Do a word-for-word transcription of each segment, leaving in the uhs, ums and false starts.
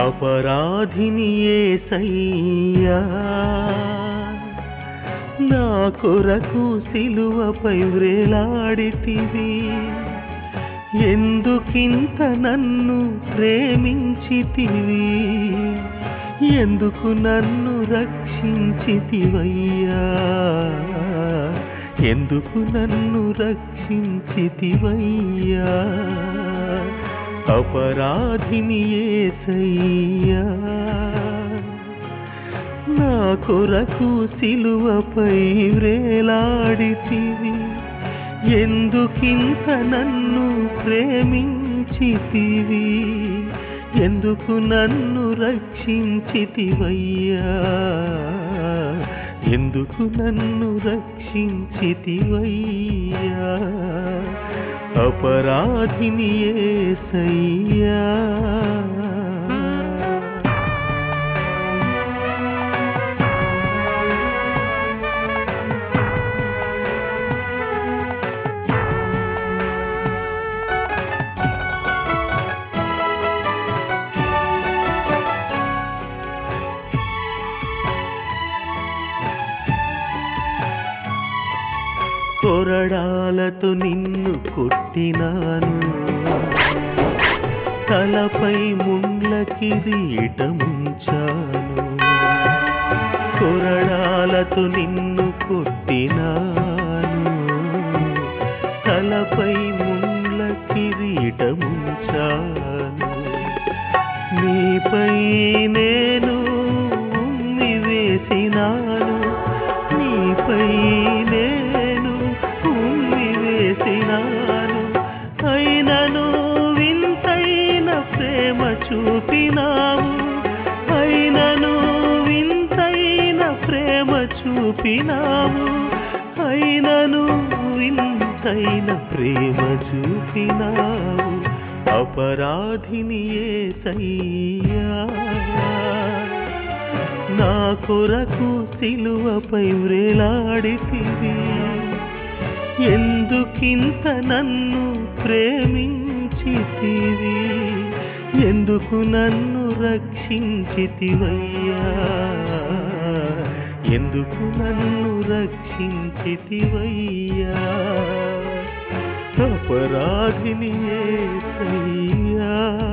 అపరాధిని యేసయ్యా నా కొరకు సిలువపై వ్రేలాడితివి ఎందుకింత నన్ను ప్రేమించితివి ఎందుకు నన్ను రక్షించితివయ్యా ఎందుకు నన్ను రక్షించితివయ్యా అపరాధిని యేసయ్యా నా కొరకు సిలువపై వ్రేలాడితివి ఎందుకింత నన్ను ప్రేమించితివి ఎందుకు నన్ను రక్షించితివయ్యా ఎందుకు నన్ను రక్షించితివయ్యా అపరాధిని యేసయ్యా కొరడాలతో నిన్ను కొట్టినాను తలపై ముండ్ల కిరీటముంచాను కొరడాలతో నిన్ను కొట్టినాను తలపై ముండ్ల కిరీటముంచాను నీపై నేను ఉమ్మి వేసినాను నీపై నేను ఉమ్మి వేసినాను అయినను వింతైన ప్రేమ చూపినావు అయినను వింతైన ప్రేమ చూపినావు అయినను వింతైన ప్రేమ చూపినావు అపరాధిని యేసయ్యా నా కొరకు సిలువపై వ్రేలాడితివి ఎందుకింత నన్ను ప్రేమించితివి ఎందుకు నన్ను రక్షించితివయ్యా ఎందుకు నన్ను రక్షించితివయ్యా అపరాధిని యేసయ్యా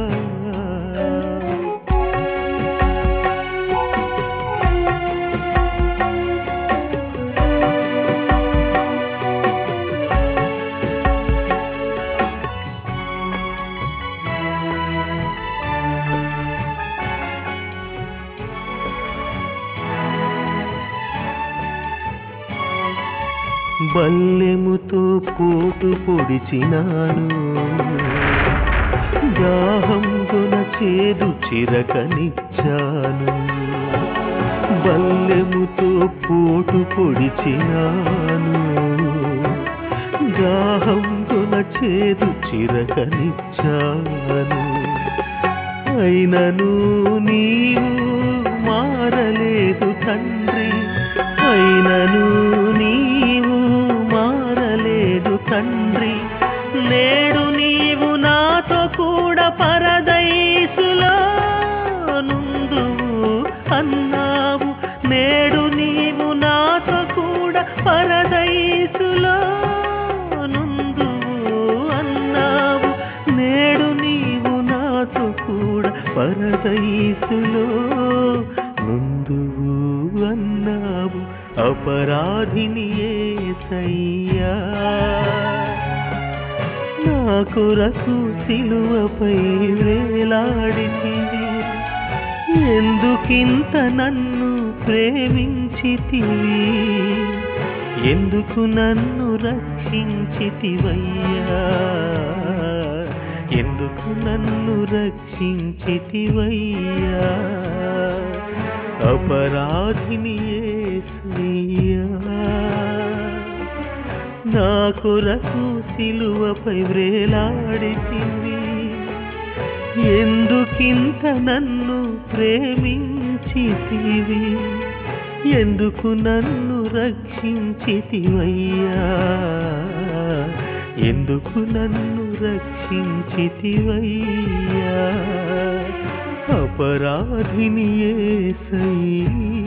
బల్లెముతో పోటు పొడిచినాను దాహం గుణ చేదు చిరకనిచ్చాను బల్లెముతో పోటు పొడిచినాను దాహం గుణ చేదు చిరకనిచ్చాను అయినను నీవు మారలేదు తండ్రి అయినను నీవు మారలేదు తండ్రి నేడు నీవు నాతో కూడా పరదైసులో నుందువు అన్నావు నేడు నీవు నాతో కూడా పరదైసులో నుందువు అన్నావు నేడు నీవు నాతో కూడా పరదైసులో నుందువు అన్నావు అపరాధిని యేసయ్యా నా కొరకు సిలువపై వేలాడితివి ఎందుకింత నన్ను ప్రేమించితివి ఎందుకు నన్ను రక్షించితివయ్యా ఎందుకు నన్ను రక్షించితివయ్యా అపరాధిని యేసయ్యా నా కొరకు సిలువపై వ్రేలాడితివి ఎందుకింత నన్ను ప్రేమించితివి ఎందుకు నన్ను రక్షించితివయ్యా ఎందుకు నన్ను రక్షించితివయ్యా అప అపరాధిని యేసయ్యా.